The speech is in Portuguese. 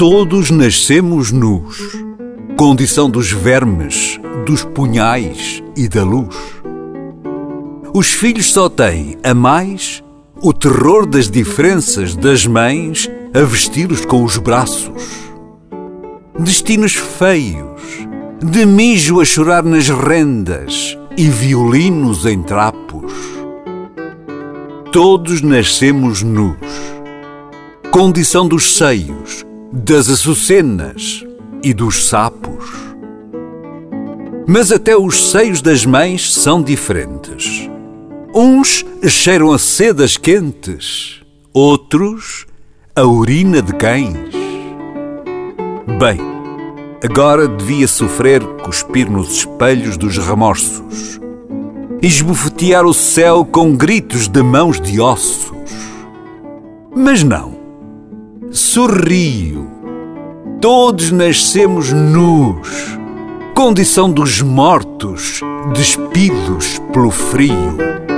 Todos nascemos nus, condição dos vermes, dos punhais e da luz. Os filhos só têm, a mais, o terror das diferenças das mães a vesti-los com os braços. Destinos feios, de mijo a chorar nas rendas e violinos em trapos. Todos nascemos nus, condição dos seios, das açucenas e dos sapos. Mas até os seios das mães são diferentes. Uns cheiram a sedas quentes, outros a urina de cães. Bem, agora devia sofrer cuspir nos espelhos dos remorsos, esbofetear o céu com gritos de mãos de ossos. Mas não, sorrio. Todos nascemos nus, condição dos mortos, despidos pelo frio.